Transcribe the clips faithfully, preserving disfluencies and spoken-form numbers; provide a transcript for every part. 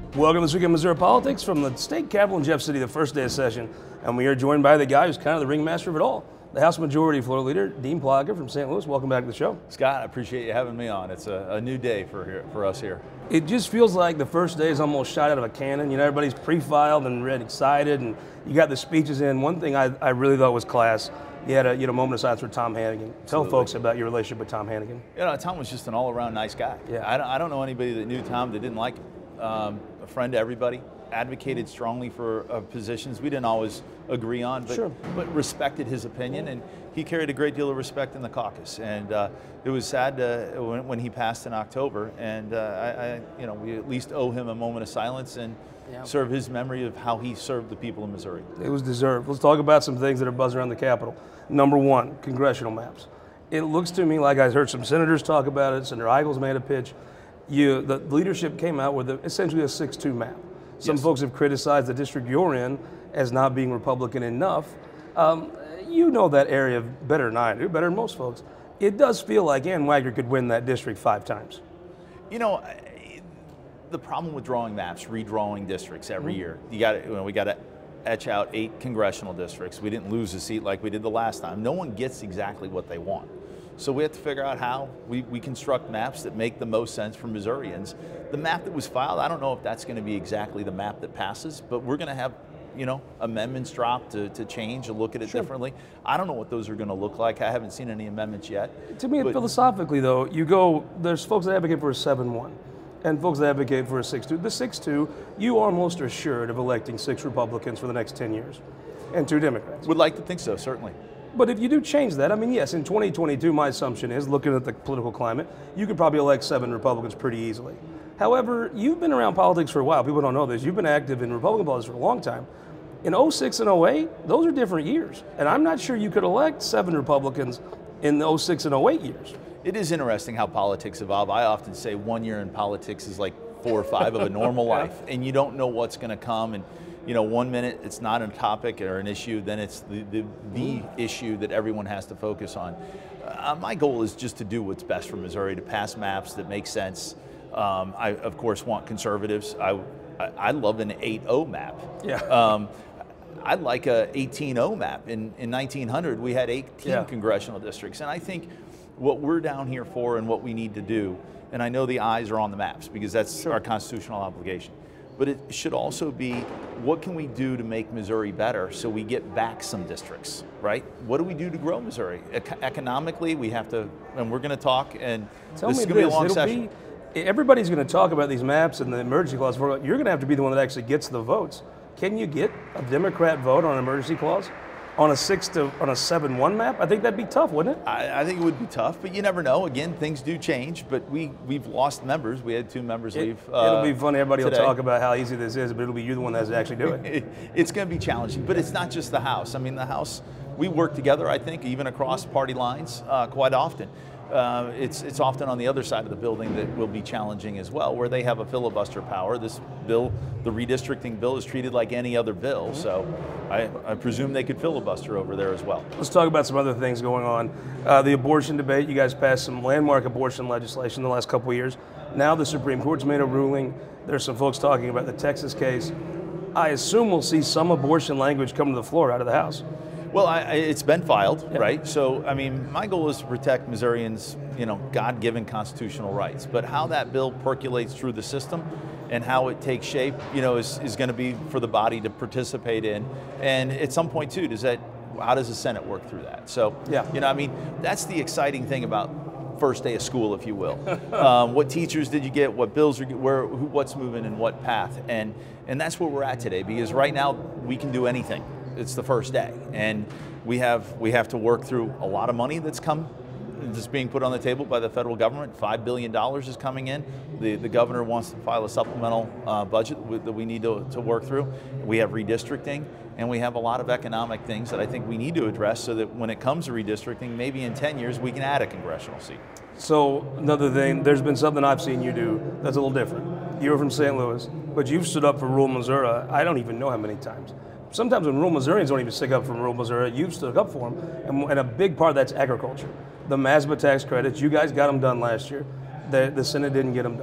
Welcome to This Week in Missouri Politics from the state capitol in Jeff City, the first day of session. And we are joined by the guy who's kind of the ringmaster of it all, the House Majority Floor Leader, Dean Plager from Saint Louis. Welcome back to the show. Scott, I appreciate you having me on. It's a, a new day for here, for us here. It just feels like the first day is almost shot out of a cannon. You know, everybody's pre-filed and read excited, and you got the speeches in. One thing I, I really thought was class. You had a you know moment of silence for Tom Hannigan. Tell Absolutely. folks about your relationship with Tom Hannigan. You know, Tom was just an all-around nice guy. Yeah. I don't, I don't know anybody that knew Tom that didn't like him. Um, a friend to everybody, advocated strongly for uh, positions we didn't always agree on, but, sure. but respected his opinion, and he carried a great deal of respect in the caucus. And uh, it was sad to, when, when he passed in October, and uh, I, I, you know, we at least owe him a moment of silence and yeah. serve his memory of how he served the people of Missouri. It was deserved. Let's talk about some things that are buzzing around the Capitol. Number one, congressional maps. It looks to me like I heard some senators talk about it. Senator Eagles made a pitch. You, the leadership came out with a, essentially a six two map. Some yes. folks have criticized the district you're in as not being Republican enough. Um, you know that area better than I do, better than most folks. It does feel like Ann Wagner could win that district five times. You know, the problem with drawing maps, redrawing districts every mm-hmm. year, you got you know, we got to etch out eight congressional districts. We didn't lose a seat like we did the last time. No one gets exactly what they want. So we have to figure out how we, we construct maps that make the most sense for Missourians. The map that was filed, I don't know if that's going to be exactly the map that passes, but we're going to have, you know, amendments dropped to, to change and look at it sure. differently. I don't know what those are going to look like. I haven't seen any amendments yet. To me, philosophically, though, you go, there's folks that advocate for a seven one and folks that advocate for a six two. The six two, you almost are assured of electing six Republicans for the next ten years and two Democrats. Would like to think so, certainly. But if you do change that, I mean, yes, in twenty twenty-two, my assumption is, looking at the political climate, you could probably elect seven Republicans pretty easily. However, you've been around politics for a while. People don't know this. You've been active in Republican politics for a long time. In oh six and oh eight, those are different years. And I'm not sure you could elect seven Republicans in the oh six and oh eight years. It is interesting how politics evolve. I often say one year in politics is like four or five of a normal yeah. life, and you don't know what's going to come. And you know, one minute it's not a topic or an issue, then it's the, the, the issue that everyone has to focus on. Uh, my goal is just to do what's best for Missouri, to pass maps that make sense. Um, I, of course, want conservatives. I, I, I love an eight oh map. Yeah. Um, I'd like a eighteen oh map. In, in nineteen hundred, we had eighteen yeah. congressional districts. And I think what we're down here for and what we need to do, and I know the eyes are on the maps because that's sure. our constitutional obligation, but it should also be, what can we do to make Missouri better so we get back some districts, right? What do we do to grow Missouri? Ec- economically, we have to, and we're going to talk, and Tell this me is going to be a this, long it'll session. Be, everybody's going to talk about these maps and the emergency clause. You're going to have to be the one that actually gets the votes. Can you get a Democrat vote on an emergency clause on a six to on a seven one map? I think that'd be tough, wouldn't it? I, I think it would be tough, but you never know. Again, things do change, but we, we've lost members. We had two members it, leave uh, It'll be funny. Everybody today. will talk about how easy this is, but it'll be you the one that's actually doing it. It's going to be challenging, but it's not just the House. I mean, the House, we work together, I think, even across party lines uh, quite often. Uh, it's it's often on the other side of the building that will be challenging as well, where they have a filibuster power. This bill, the redistricting bill, is treated like any other bill, mm-hmm. so I, I presume they could filibuster over there as well. Let's talk about some other things going on. Uh, the abortion debate, you guys passed some landmark abortion legislation in the last couple of years. Now the Supreme Court's made a ruling. There's some folks talking about the Texas case. I assume we'll see some abortion language come to the floor out of the House. Well, I, I, it's been filed, yeah. right? So, I mean, my goal is to protect Missourians, you know, God-given constitutional rights. But how that bill percolates through the system and how it takes shape, you know, is, is going to be for the body to participate in. And at some point, too, does that, how does the Senate work through that? So, yeah. you know, I mean, that's the exciting thing about first day of school, if you will. um, what teachers did you get? What bills are where? Who, what's moving in what path? And and that's where we're at today. Because right now we can do anything. It's the first day, and we have we have to work through a lot of money that's come, that's being put on the table by the federal government. Five billion dollars is coming in. The the governor wants to file a supplemental uh, budget that we need to, to work through. We have redistricting, and we have a lot of economic things that I think we need to address so that when it comes to redistricting, maybe in ten years we can add a congressional seat. So another thing, there's been something I've seen you do that's a little different. You're from Saint Louis, but you've stood up for rural Missouri. I don't even know how many times. Sometimes when rural Missourians don't even stick up for rural Missouri, you've stood up for them, and, and a big part of that's agriculture. The M A S B A tax credits, you guys got them done last year. The, the Senate didn't get them done.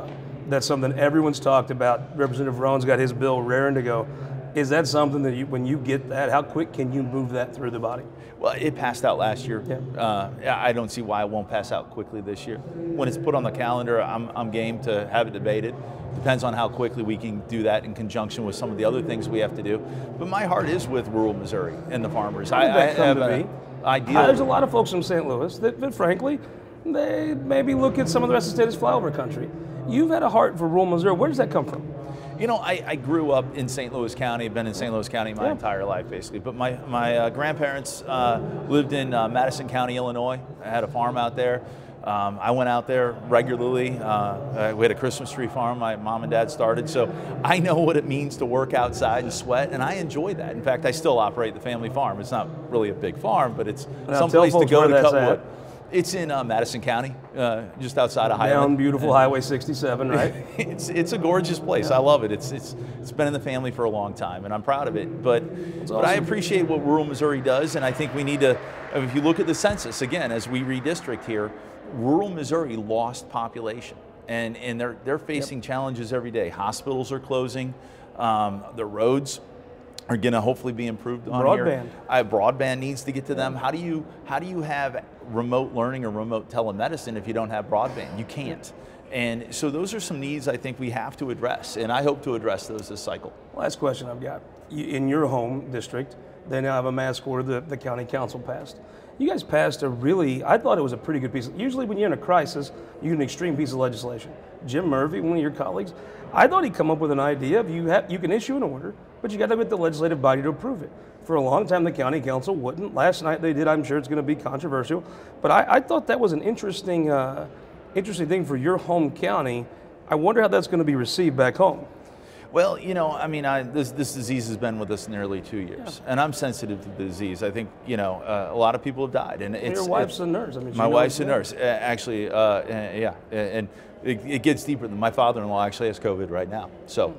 That's something everyone's talked about. Representative Roan's got his bill raring to go. Is that something that you, when you get that, how quick can you move that through the body? Well, it passed out last year. Yeah. Uh, I don't see why it won't pass out quickly this year. When it's put on the calendar, I'm, I'm game to have it debated. Depends on how quickly we can do that in conjunction with some of the other things we have to do. But my heart is with rural Missouri and the farmers. How did that I, I come have to an be? ideal. Uh, there's a lot of folks from Saint Louis that, that frankly, they maybe look at some of the rest of the state as flyover country. You've had a heart for rural Missouri. Where does that come from? You know, I, I grew up in Saint Louis County. I've been in Saint Louis County my Yeah. entire life, basically. But my, my uh, grandparents uh, lived in uh, Madison County, Illinois. I had a farm out there. Um, I went out there regularly. Uh, we had a Christmas tree farm my mom and dad started. So I know what it means to work outside and sweat, and I enjoy that. In fact, I still operate the family farm. It's not really a big farm, but it's Now, some tell place to folks go where to that's cut at. wood. It's in uh, Madison County, uh, just outside of Down Highland. beautiful And- Highway sixty-seven, right? it's it's a gorgeous place. I love it. It's it's it's been in the family for a long time, and I'm proud of it. But but I awesome. appreciate what rural Missouri does, and I think we need to. If you look at the census again, as we redistrict here, rural Missouri lost population, and and they're they're facing challenges every day. Hospitals are closing, um, the roads are going to hopefully be improved on Broadband. here. I, broadband needs to get to them. How do you how do you have remote learning or remote telemedicine if you don't have broadband? You can't. And so those are some needs I think we have to address, and I hope to address those this cycle. Last question I've got. You- In your home district, they now have a mask order that the county council passed. You guys passed a really, I thought it was a pretty good piece. Of, usually when you're in a crisis, you get an extreme piece of legislation. Jim Murphy, one of your colleagues, I thought he'd come up with an idea of you have, you can issue an order, but you got to get the legislative body to approve it. For a long time, the county council wouldn't. Last night they did. I'm sure it's going to be controversial, but I, I thought that was an interesting, uh, interesting thing for your home county. I wonder how that's going to be received back home. Well, you know, I mean, I, this this disease has been with us nearly two years, and I'm sensitive to the disease. I think, you know, uh, a lot of people have died, and it's Your wife's it's- a nurse. I mean, she my knows wife's a that. nurse, uh, actually. Uh, uh, yeah, and it, it gets deeper than my father-in-law actually has COVID right now. So,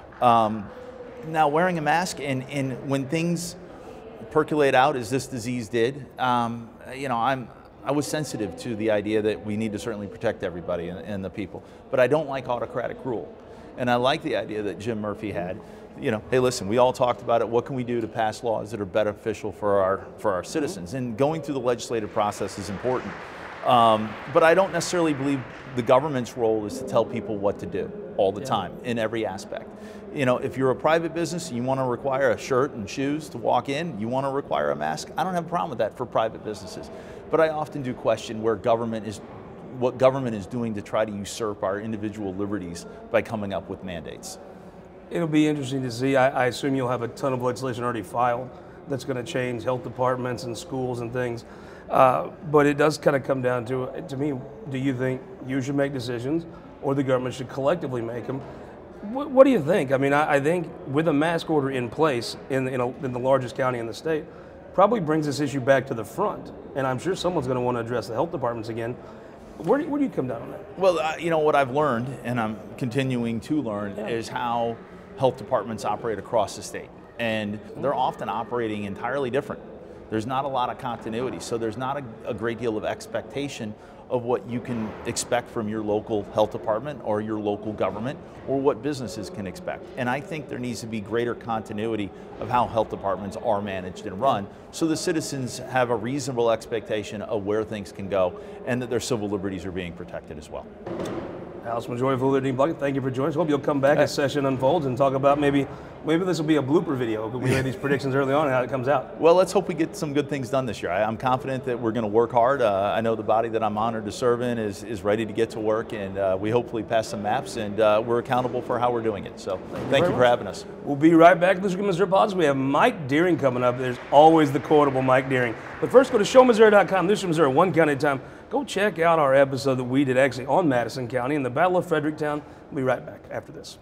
um, now wearing a mask, and and when things percolate out as this disease did, um, you know, I'm. I was sensitive to the idea that we need to certainly protect everybody and, and the people, but I don't like autocratic rule. And I like the idea that Jim Murphy had, you know, hey, listen, we all talked about it. What can we do to pass laws that are beneficial for our for our citizens? And going through the legislative process is important. Um, but I don't necessarily believe the government's role is to tell people what to do all the Yeah. time in every aspect. You know, if you're a private business and you want to require a shirt and shoes to walk in, you want to require a mask, I don't have a problem with that for private businesses. But I often do question where government is, what government is doing to try to usurp our individual liberties by coming up with mandates. It'll be interesting to see. I, I assume you'll have a ton of legislation already filed that's going to change health departments and schools and things. Uh, but it does kind of come down to, to me, do you think you should make decisions or the government should collectively make them? What, what do you think? I mean, I, I think with a mask order in place in, in, a, in the largest county in the state, probably brings this issue back to the front. And I'm sure someone's going to want to address the health departments again. Where do, where do you come down on that? Well, uh, you know, what I've learned, and I'm continuing to learn, Yeah. is how health departments operate across the state. And they're often operating entirely different. There's not a lot of continuity, so there's not a, a great deal of expectation of what you can expect from your local health department or your local government, or what businesses can expect. And I think there needs to be greater continuity of how health departments are managed and run, so the citizens have a reasonable expectation of where things can go and that their civil liberties are being protected as well. House Majority Leader Dean Plunkett, thank you for joining us. Hope you'll come back as session unfolds and talk about maybe maybe this will be a blooper video. We made these predictions early on and how it comes out. Well, let's hope we get some good things done this year. I, I'm confident that we're going to work hard. Uh, I know the body that I'm honored to serve in is, is ready to get to work, and uh, we hopefully pass some maps, and uh, we're accountable for how we're doing it. So thank, very you for much. having us. We'll be right back. This is Missouri Politics. We have Mike Deering coming up. There's always the quotable Mike Deering. But first, go to show missouri dot com. This is Missouri, one county at a time. Go check out our episode that we did actually on Madison County and the Battle of Fredericktown. We'll be right back after this.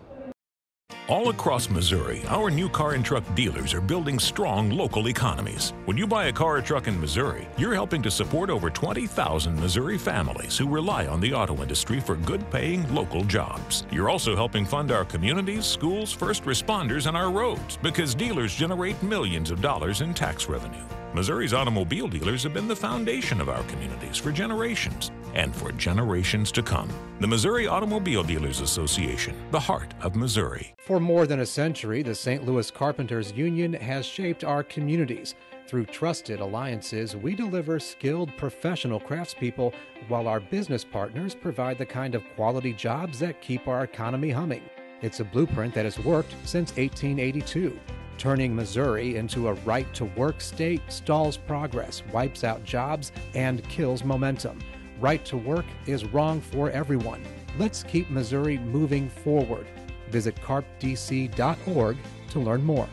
All across Missouri, our new car and truck dealers are building strong local economies. When you buy a car or truck in Missouri, you're helping to support over twenty thousand Missouri families who rely on the auto industry for good-paying local jobs. You're also helping fund our communities, schools, first responders, and our roads, because dealers generate millions of dollars in tax revenue. Missouri's automobile dealers have been the foundation of our communities for generations. and for generations to come. The Missouri Automobile Dealers Association, the heart of Missouri. For more than a century, the Saint Louis Carpenters Union has shaped our communities. Through trusted alliances, we deliver skilled professional craftspeople while our business partners provide the kind of quality jobs that keep our economy humming. It's a blueprint that has worked since eighteen eighty-two. Turning Missouri into a right-to-work state stalls progress, wipes out jobs, and kills momentum. Right to work is wrong for everyone. Let's keep Missouri moving forward. Visit carp d c dot org to learn more.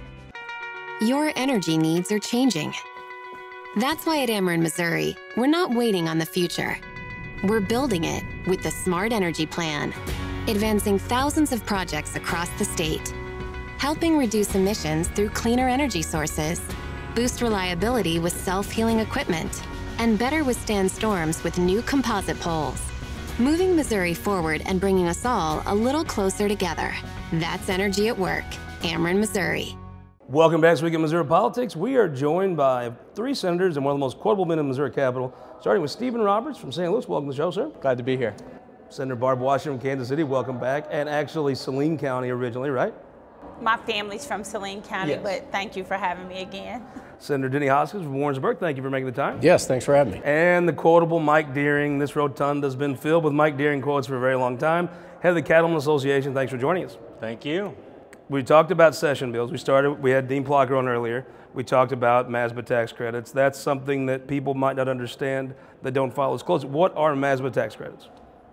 Your energy needs are changing. That's why at Ameren Missouri, we're not waiting on the future. We're building it with the Smart Energy Plan, advancing thousands of projects across the state, helping reduce emissions through cleaner energy sources, boost reliability with self-healing equipment, and better withstand storms with new composite poles. Moving Missouri forward and bringing us all a little closer together. That's energy at work. Ameren, Missouri. Welcome back to Week in Missouri Politics. We are joined by three senators and one of the most quotable men in the Missouri Capitol, starting with Stephen Roberts from Saint Louis. Welcome to the show, sir. Glad to be here. Senator Barb Washington from Kansas City, welcome back. And actually Saline County originally, right? My family's from Saline County, Yes. but thank you for having me again. Senator Denny Hoskins from Warrensburg, thank you for making the time. Yes, thanks for having me. And the quotable Mike Deering. This rotunda has been filled with Mike Deering quotes for a very long time. Head of the Cattlemen Association, thanks for joining us. Thank you. We talked about session bills. We started, we had Dean Plocker on earlier. We talked about MASBA tax credits. That's something that people might not understand that don't follow as close. What are MASBA tax credits?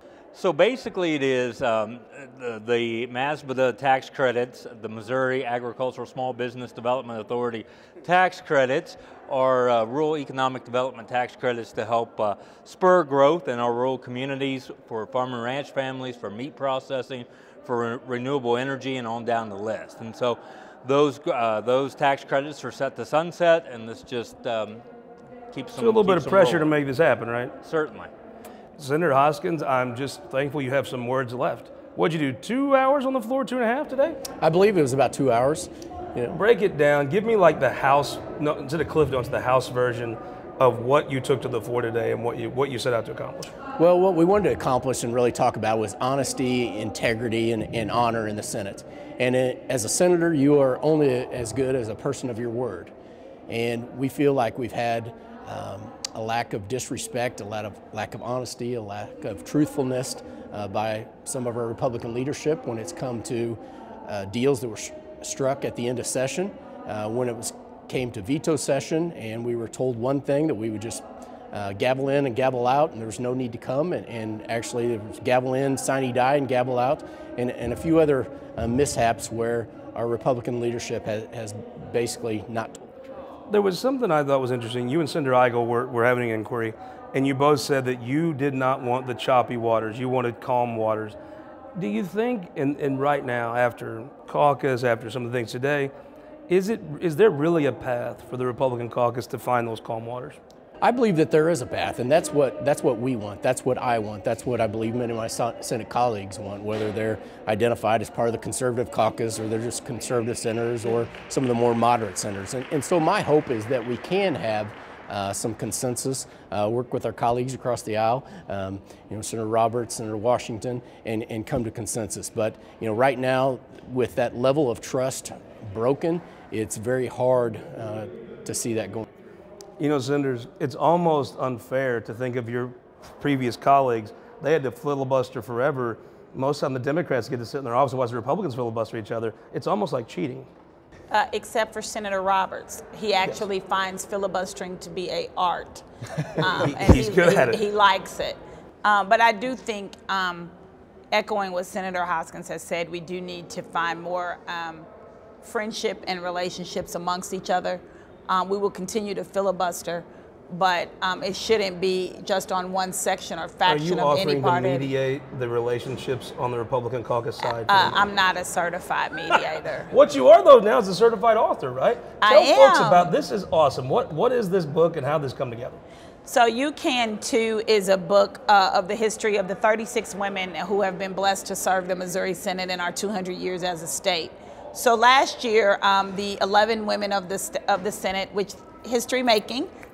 So basically it is um, the, the MASBA tax credits, the Missouri Agricultural Small Business Development Authority tax credits are uh, rural economic development tax credits to help uh, spur growth in our rural communities for farm and ranch families, for meat processing, for re renewable energy, and on down the list. And so those, uh, those tax credits are set to sunset, and this just um, keeps them So a little bit of pressure rolling. to make this happen, right? Certainly. Senator Hoskins, I'm just thankful you have some words left. What'd you do, two hours on the floor, two and a half today? I believe it was about two hours. You know. Break it down. Give me like the House, no, instead of Cliff Notes, the House version of what you took to the floor today and what you what you set out to accomplish. Well, what we wanted to accomplish and really talk about was honesty, integrity, and, and honor in the Senate. And it, as a senator, you are only as good as a person of your word. And we feel like we've had um, a lack of disrespect, a lot of lack of honesty, a lack of truthfulness uh, by some of our Republican leadership when it's come to uh, deals that were sh struck at the end of session. Uh, when it was came to veto session and we were told one thing, that we would just uh, gavel in and gavel out, and there was no need to come, and, and actually there was gavel in, sine die, and gavel out, and, and a few other uh, mishaps where our Republican leadership has, has basically not told. There was something I thought was interesting. You and Senator Eigel were, were having an inquiry, and you both said that you did not want the choppy waters. You wanted calm waters. Do you think, and, and right now, after caucus, after some of the things today, is it is there really a path for the Republican caucus to find those calm waters? I believe that there is a path, and that's what that's what we want. That's what I want. That's what I believe many of my Senate colleagues want, whether they're identified as part of the conservative caucus or they're just conservative senators or some of the more moderate senators. And, and so my hope is that we can have uh, some consensus, uh, work with our colleagues across the aisle, um, you know, Senator Roberts, Senator Washington, and, and come to consensus. But you know, right now, with that level of trust broken, it's very hard uh, to see that going. You know, Senators, it's almost unfair to think of your previous colleagues. They had to filibuster forever. Most of the time the Democrats get to sit in their office and watch the Republicans filibuster each other. It's almost like cheating. Uh, except for Senator Roberts. He actually yes. finds filibustering to be a art. Um, and He's he, good he, at it. He likes it. Um, but I do think, um, echoing what Senator Hoskins has said, we do need to find more um, friendship and relationships amongst each other. Um, we will continue to filibuster, but um, it shouldn't be just on one section or faction of any Are you party. offering to mediate the relationships on the Republican caucus side? Uh, I'm not a certified mediator. What you are, though, now is a certified author, right? I Tell am. folks about this. Is awesome. What What is this book and how did this come together? So You Can Too is a book uh, of the history of the thirty-six women who have been blessed to serve the Missouri Senate in our two hundred years as a state. So last year, um, the eleven women of the, of the Senate, which history making,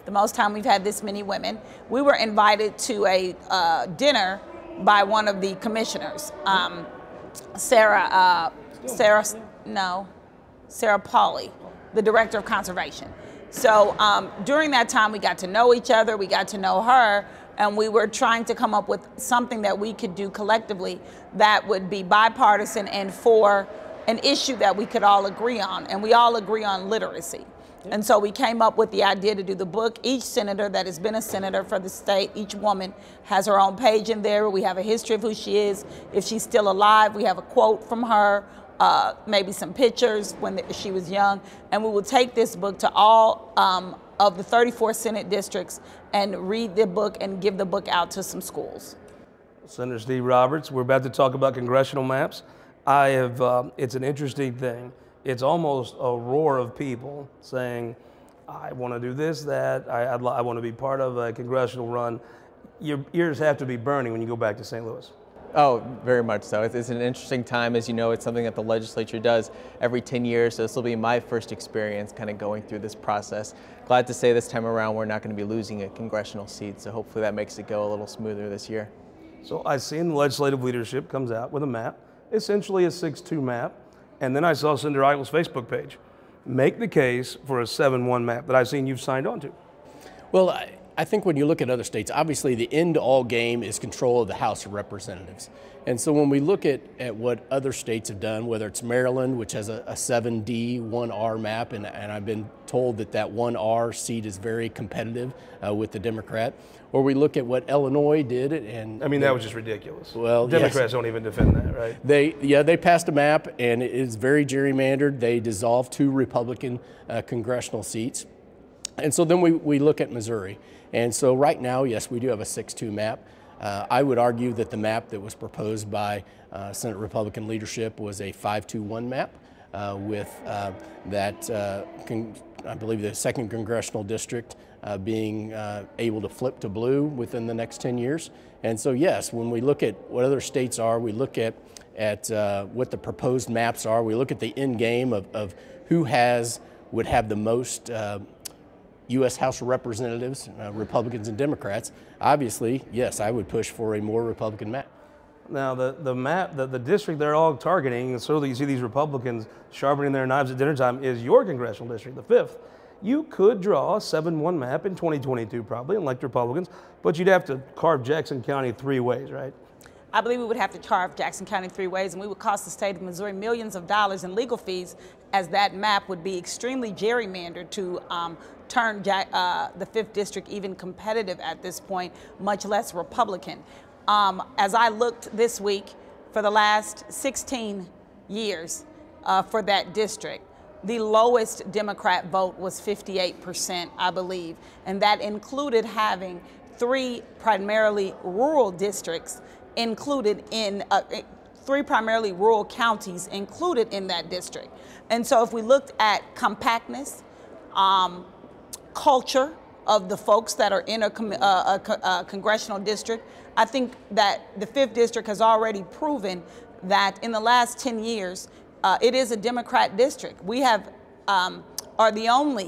the most time we've had this many women. We were invited to a uh, dinner by one of the commissioners, um, Sarah, uh, Sarah, no, Sarah Pauley, the director of conservation. So um, during that time, we got to know each other, we got to know her, and we were trying to come up with something that we could do collectively that would be bipartisan and for an issue that we could all agree on. And we all agree on literacy. And so we came up with the idea to do the book. Each senator that has been a senator for the state, each woman has her own page in there. We have a history of who she is. If she's still alive, we have a quote from her, uh, maybe some pictures when she was young. And we will take this book to all um, of the thirty-four Senate districts and read the book and give the book out to some schools. Senator Steve Roberts, we're about to talk about congressional maps. I have, uh, it's an interesting thing. It's almost a roar of people saying, I want to do this, that, I, I'd, I want to be part of a congressional run. Your ears have to be burning when you go back to Saint Louis. Oh, very much so. It's, it's an interesting time. As you know, it's something that the legislature does every ten years, so this will be my first experience kind of going through this process. Glad to say this time around we're not going to be losing a congressional seat, so hopefully that makes it go a little smoother this year. So I seen the legislative leadership comes out with a map, essentially a six two map. And then I saw Senator Eichel's Facebook page make the case for a seven one map that I've seen you've signed on to. Well, I, I think when you look at other states, obviously the end-all game is control of the House of Representatives. And so when we look at, at what other states have done, whether it's Maryland, which has a, a seven D, one R map, and, and I've been told that that one R seat is very competitive uh, with the Democrat, or we look at what Illinois did, and I mean, that was just ridiculous. Well, Democrats yes. don't even defend that, right? They, yeah, they passed a map, and it is very gerrymandered. They dissolved two Republican uh, congressional seats. And so then we, we look at Missouri. And so right now, yes, we do have a six two map. Uh, I would argue that the map that was proposed by uh, Senate Republican leadership was a five two one map uh, with uh, that, uh, con I believe, the second congressional district uh, being uh, able to flip to blue within the next ten years. And so, yes, when we look at what other states are, we look at, at uh, what the proposed maps are, we look at the end game of, of who has, would have the most uh, U S House of Representatives, uh, Republicans and Democrats. Obviously, yes, I would push for a more Republican map. Now, the, the map, the, the district they're all targeting, and so that you see these Republicans sharpening their knives at dinner time, is your congressional district, the fifth. You could draw a seven one map in twenty twenty-two probably, and elect Republicans, but you'd have to carve Jackson County three ways, right? I believe we would have to carve Jackson County three ways, and we would cost the state of Missouri millions of dollars in legal fees, as that map would be extremely gerrymandered to um, turn Jack, uh, the fifth district even competitive at this point, much less Republican. Um, as I looked this week, for the last sixteen years uh, for that district, the lowest Democrat vote was fifty-eight percent, I believe, and that included having three primarily rural districts included in, uh, three primarily rural counties included in that district. And so if we looked at compactness, um, culture of the folks that are in a, uh, a, a congressional district, I think that the fifth district has already proven that in the last ten years, uh, it is a Democrat district. We have, um, are the only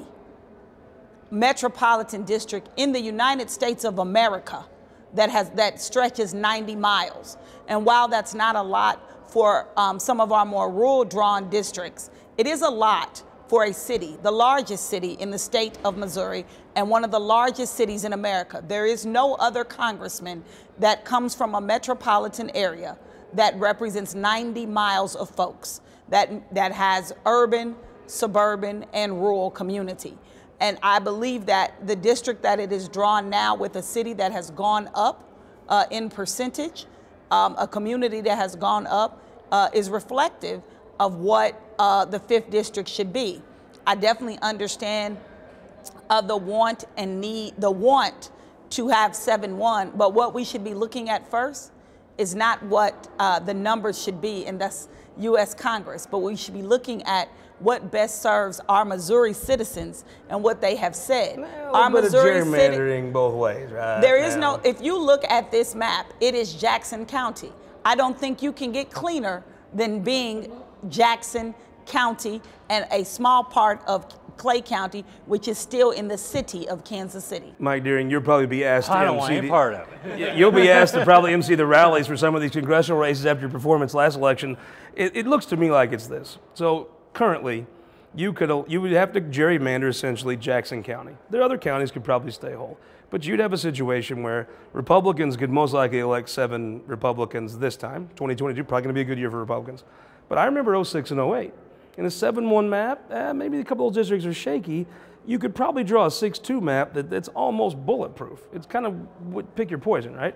metropolitan district in the United States of America that has that stretches ninety miles. And while that's not a lot for um, some of our more rural drawn districts, it is a lot for a city, the largest city in the state of Missouri and one of the largest cities in America. There is no other congressman that comes from a metropolitan area that represents ninety miles of folks, that, that has urban, suburban, and rural community. And I believe that the district that it is drawn now, with a city that has gone up uh, in percentage, um, a community that has gone up, uh, is reflective of what uh, the fifth district should be. I definitely understand uh, the want and need, the want to have seven one, but what we should be looking at first is not what uh, the numbers should be, and that's U S Congress, but we should be looking at what best serves our Missouri citizens and what they have said. Well, our but Missouri gerrymandering both ways, right? There is now. no, if you look at this map, it is Jackson County. I don't think you can get cleaner than being Jackson County and a small part of Clay County, which is still in the city of Kansas City. Mike Deering, you'll probably be asked to I don't M C want any the, part of it. You'll be asked to probably M C the rallies for some of these congressional races after your performance last election. It, it looks to me like it's this. So currently, you could you would have to gerrymander essentially Jackson County. There are other counties could probably stay whole, but you'd have a situation where Republicans could most likely elect seven Republicans this time. twenty twenty-two probably going to be a good year for Republicans. But I remember oh six and oh eight. In a seven one map, eh, maybe a couple of districts are shaky. You could probably draw a six two map that, that's almost bulletproof. It's kind of pick your poison, right?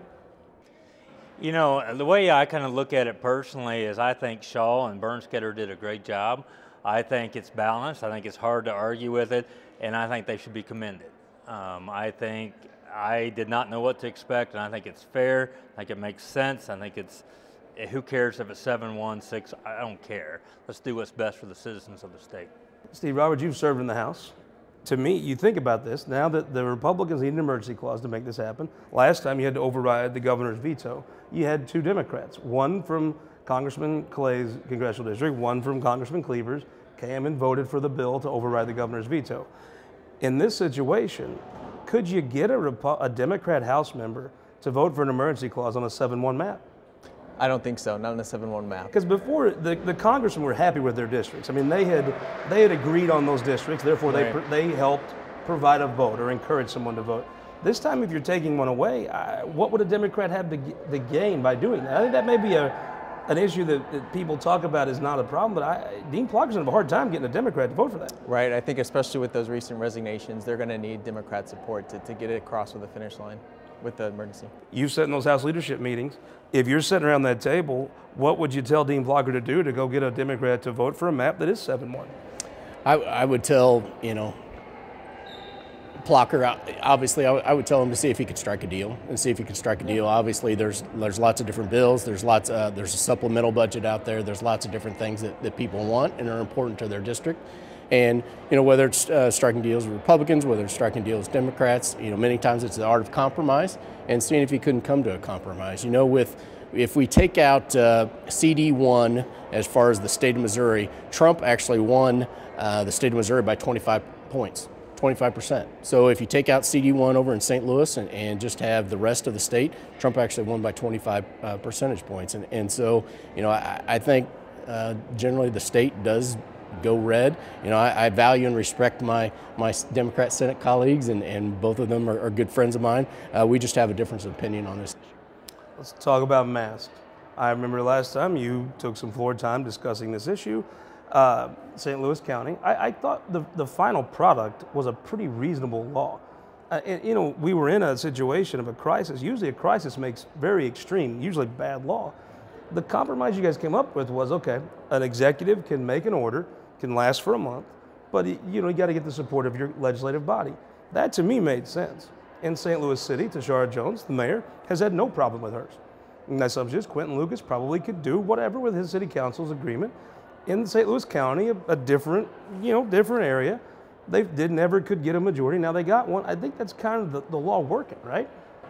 You know, the way I kind of look at it personally is I think Shaw and Bernskoetter did a great job. I think it's balanced. I think it's hard to argue with it, and I think they should be commended. Um, I think I did not know what to expect, and I think it's fair. I think it makes sense. I think it's, who cares if it's seven one, six, I don't care. Let's do what's best for the citizens of the state. Steve Roberts, you've served in the House. To me, you think about this, now that the Republicans need an emergency clause to make this happen. Last time you had to override the governor's veto. You had two Democrats, one from Congressman Clay's congressional district, one from Congressman Cleaver's, came and voted for the bill to override the governor's veto. In this situation, could you get a, Repo- a Democrat House member to vote for an emergency clause on a seven one map? I don't think so, not on a seven one map. Because before, the, the congressmen were happy with their districts. I mean, they had they had agreed on those districts, therefore they, Right. they helped provide a vote or encourage someone to vote. This time, if you're taking one away, I, what would a Democrat have to, g- to gain by doing that? I think that may be a, an issue that, that people talk about is not a problem, but I, Dean Plocker's going to have a hard time getting a Democrat to vote for that. Right, I think especially with those recent resignations, they're going to need Democrat support to, to get it across with the finish line with the emergency. You sit in those House leadership meetings. If you're sitting around that table, what would you tell Dean Plocker to do to go get a Democrat to vote for a map that is seven one? I, I would tell, you know, Plocker, obviously, I, I would tell him to see if he could strike a deal and see if he could strike a deal. Obviously, there's there's lots of different bills. There's lots. Uh, there's a supplemental budget out there. There's lots of different things that, that people want and are important to their district. And, you know, whether it's uh, striking deals with Republicans, whether it's striking deals with Democrats, you know, many times it's the art of compromise and seeing if you couldn't come to a compromise. You know, with if we take out uh, C D one as far as the state of Missouri, Trump actually won uh, the state of Missouri by twenty-five points, twenty-five percent. So if you take out C D one over in Saint Louis and, and just have the rest of the state, Trump actually won by twenty-five uh, percentage points. And, and so, you know, I, I think uh, generally the state does go red. You know, I, I value and respect my my Democrat Senate colleagues, and, and both of them are, are good friends of mine. Uh, we just have a difference of opinion on this. Let's talk about masks. I remember last time you took some floor time discussing this issue. Uh, Saint Louis County, I, I thought the, the final product was a pretty reasonable law. Uh, and, you know, we were in a situation of a crisis. Usually a crisis makes very extreme, usually bad law. The compromise you guys came up with was, okay, an executive can make an order, can last for a month, but you know, you got to get the support of your legislative body. That to me made sense. In Saint Louis City, Tashara Jones, the mayor, has had no problem with hers. And that's just Quentin Lucas probably could do whatever with his city council's agreement. In Saint Louis County, a, a different, you know, different area, they did never could get a majority. Now they got one. I think that's kind of the, the law working, right?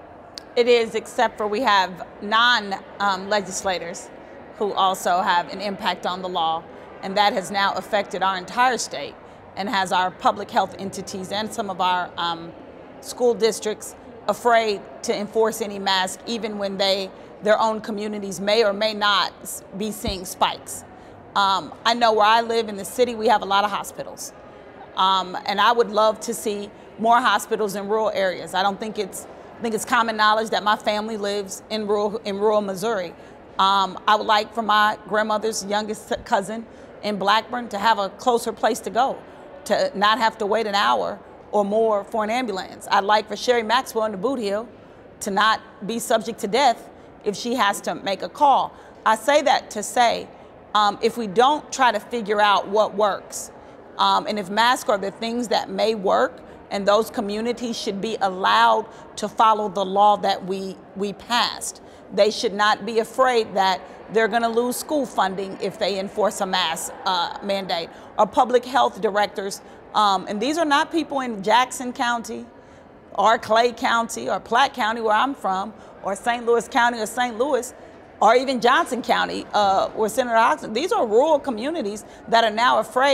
It is, except for we have non-legislators um, who also have an impact on the law, and that has now affected our entire state and has our public health entities and some of our um, school districts afraid to enforce any mask, even when they, their own communities may or may not be seeing spikes. Um, I know where I live in the city, we have a lot of hospitals. Um, and I would love to see more hospitals in rural areas. I don't think it's, I think it's common knowledge that my family lives in rural, in rural Missouri. Um, I would like for my grandmother's youngest cousin in Blackburn to have a closer place to go, to not have to wait an hour or more for an ambulance. I'd like for Sherry Maxwell in the Boot Hill to not be subject to death if she has to make a call. I say that to say, um, if we don't try to figure out what works, um, and if masks are the things that may work, and those communities should be allowed to follow the law that we, we passed. They should not be afraid that they're going to lose school funding if they enforce a mask uh, mandate. Or public health directors, um, and these are not people in Jackson County or Clay County or Platte County where I'm from, or Saint Louis County or Saint Louis, or even Johnson County uh, where Senator Hodgson. These are rural communities that are now afraid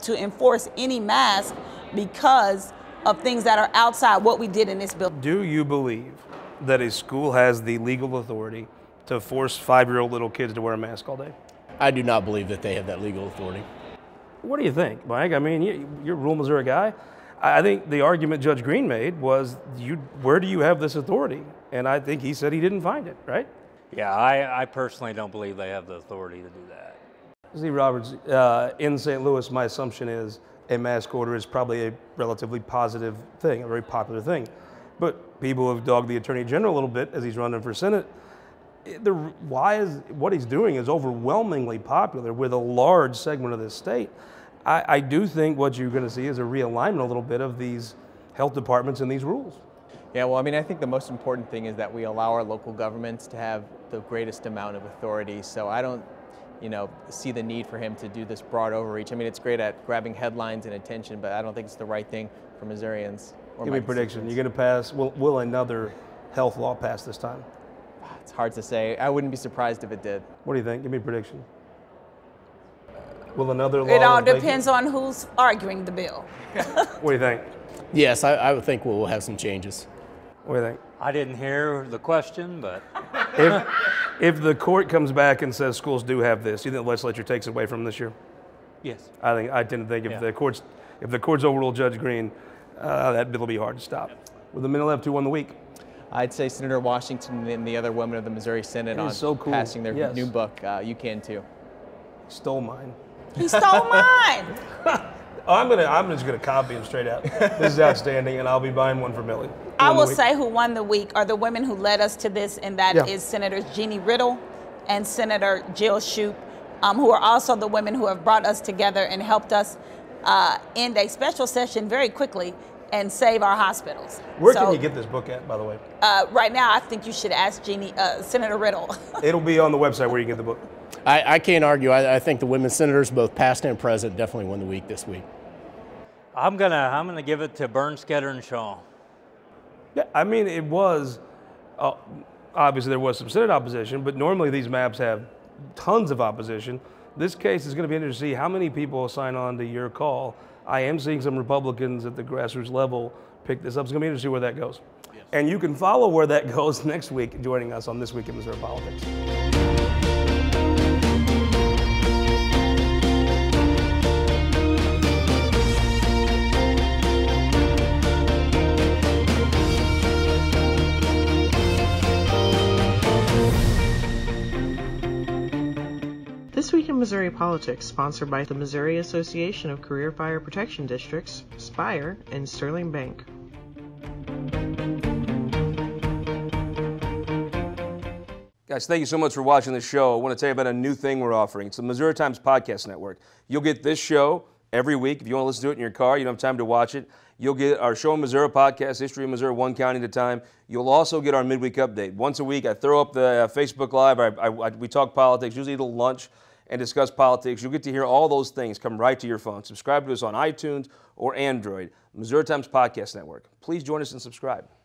to enforce any mask because of things that are outside what we did in this bill. Do you believe that a school has the legal authority to force five-year-old little kids to wear a mask all day? I do not believe that they have that legal authority. What do you think, Mike? I mean, you, you're a rural Missouri guy. I think the argument Judge Green made was, you, where do you have this authority? And I think he said he didn't find it, right? Yeah, I, I personally don't believe they have the authority to do that. Steve Roberts, uh, in Saint Louis, my assumption is a mask order is probably a relatively positive thing, a very popular thing. But people have dogged the Attorney General a little bit as he's running for Senate. The, why is what he's doing is overwhelmingly popular with a large segment of this state. I, I do think what you're going to see is a realignment a little bit of these health departments and these rules. Yeah, well, I mean, I think the most important thing is that we allow our local governments to have the greatest amount of authority. So I don't, you know, see the need for him to do this broad overreach. I mean, it's great at grabbing headlines and attention, but I don't think it's the right thing for Missourians. Or Give me a prediction. You're going to pass, will, will another health law pass this time? It's hard to say. I wouldn't be surprised if it did. What do you think? Give me a prediction. Will another law? It all depends on who's arguing the bill. What do you think? Yes, I, I would think we'll have some changes. What do you think? I didn't hear the question, but if, if the court comes back and says schools do have this, do you think the legislature takes it away from them this year? yes. I think I tend to think if Yeah. the courts if the courts overrule Judge Green, uh, that bill will be hard to stop. With a minute left, who won the week? I'd say Senator Washington and the other women of the Missouri Senate It is on so cool. passing their Yes. new book. Uh, you can too. Stole mine. He stole mine. Oh, I'm gonna I'm just gonna copy him straight out. This is outstanding, and I'll be buying one for Millie. Who I won the will week? say who won the week are the women who led us to this, and that Yeah. is Senators Jeannie Riddle and Senator Jill Shoup, um, who are also the women who have brought us together and helped us uh, end a special session very quickly and save our hospitals. Where So, can you get this book at, by the way? Uh, right now, I think you should ask Jeannie, uh, Senator Riddle. It'll be on the website where you get the book. I, I can't argue. I, I think the women senators, both past and present, definitely won the week this week. I'm gonna I'm gonna give it to Bernstetter and Shaw. Yeah, I mean, it was, uh, obviously there was some Senate opposition, but normally these maps have tons of opposition. This case is going to be interesting to see how many people sign on to your call. I am seeing some Republicans at the grassroots level pick this up. It's going to be interesting to see where that goes. Yes. And you can follow where that goes next week joining us on This Week in Missouri Politics. This Week in Missouri Politics, sponsored by the Missouri Association of Career Fire Protection Districts, Spire, and Sterling Bank. Guys, thank you so much for watching the show. I want to tell you about a new thing we're offering. It's the Missouri Times Podcast Network. You'll get this show every week. If you want to listen to it in your car, you don't have time to watch it. You'll get our Show in Missouri podcast, History of Missouri, one county at a time. You'll also get our midweek update. Once a week, I throw up the uh, Facebook Live. I, I, I, we talk politics, usually eat a lunch and discuss politics. You'll get to hear all those things come right to your phone. Subscribe to us on iTunes or Android. Missouri Times Podcast Network. Please join us and subscribe.